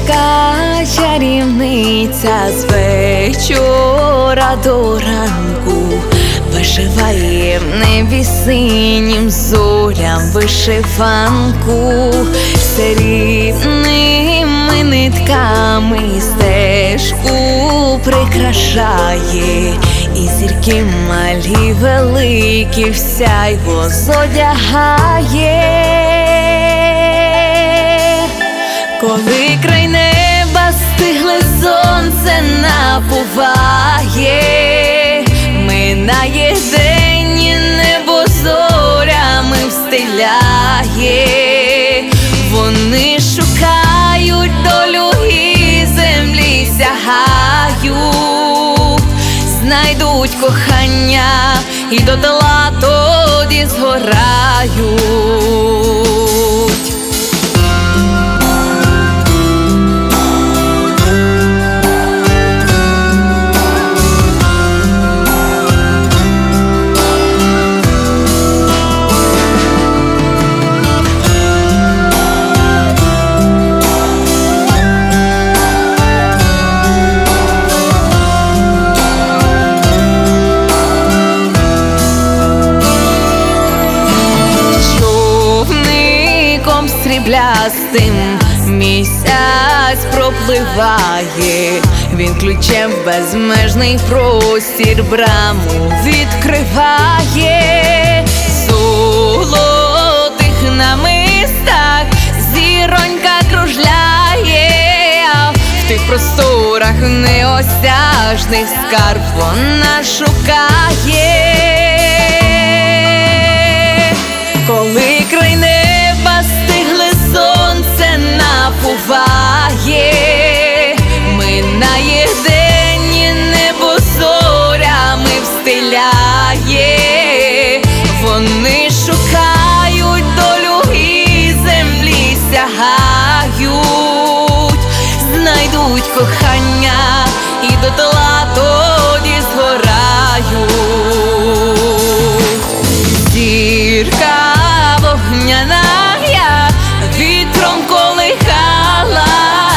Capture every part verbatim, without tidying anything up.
Зірка чарівниця з вечора до ранку вишиває в небі синім зорям вишиванку, срібними нитками стежку прикрашає, і зірки малі великі в сяйво зодягає. Коли край неба стигле сонце напуває, минає день і небо зорями встиляє, вони шукають долю і землі сягають, знайдуть кохання і дотла тоді згорають. Сріблястим місяць пропливає, він ключем в безмежний простір браму відкриває. В золотих намистах зіронька кружляє, в тих просторах неосяжний скарб вона шукає. Коли край неба стигле сонце напуває, минає день і небо зорями встиляє, вони шукають долю і землі сягають, знайдуть кохання і дотла тоді згорають. Зірка вогняна вітром колихала,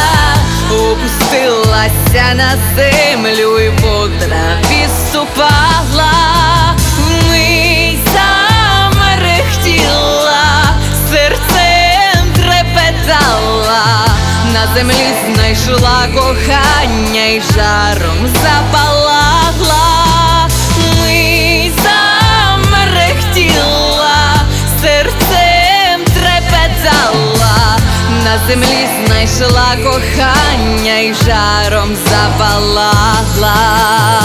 опустилася на землю і по траві ступала, вмить замерехтіла, серцем трепетала, на землі знайшла кохання і жаром запалала, вмить замерехтіла, серцем трепетала, на землі знайшла кохання і жаром запалала.